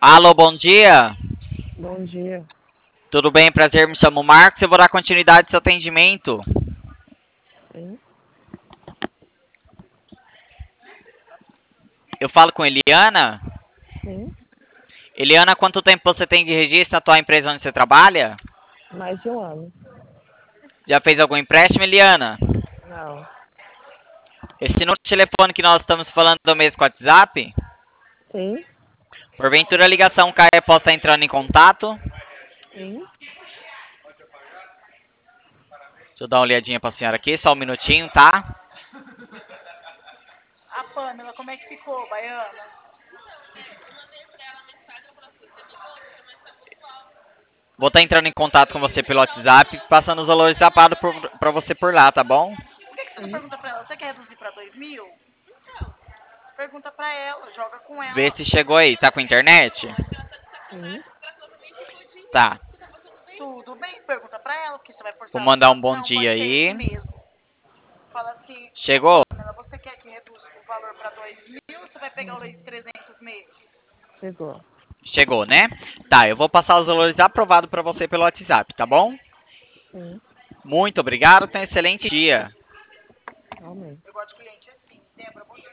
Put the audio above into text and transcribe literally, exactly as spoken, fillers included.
Alô, bom dia. Bom dia. Tudo bem? Prazer, me chamo Marcos. Eu vou dar continuidade ao seu atendimento. Sim, Eu falo com Eliana. sim. Eliana, quanto tempo você tem de registro na tua empresa onde você trabalha? Mais de um ano. Já fez algum empréstimo, Eliana? Não. Esse número de telefone que nós estamos falando é o mesmo com o WhatsApp? Sim, Porventura a ligação caia, posso estar entrando em contato? sim. Deixa eu dar uma olhadinha pra senhora aqui, só um minutinho, tá? A Pamela, como é que ficou, Baiana? Vou estar entrando em contato com você pelo WhatsApp, passando os valores zapados para você por lá, tá bom? Por que, que você não Sim. pergunta pra ela? Você quer reduzir pra dois mil? Pergunta pra ela, joga com Vê ela. se chegou aí. Tá com internet? Sim. Tá. Tudo bem, pergunta pra ela, porque você vai Vou forçar ela a mandar falar um assim, bom não, dia pode ser esse aí. mesmo. Fala assim, ô Chegou? Pamela, você quer que reduza o valor pra dois mil ou você vai pegar o leite trezentos mesmo? Chegou. Chegou, né? Tá, eu vou passar os valores aprovados para você pelo WhatsApp, tá bom? Sim. Muito obrigado, tenha um excelente dia. Realmente. Eu gosto de cliente assim. Débora, você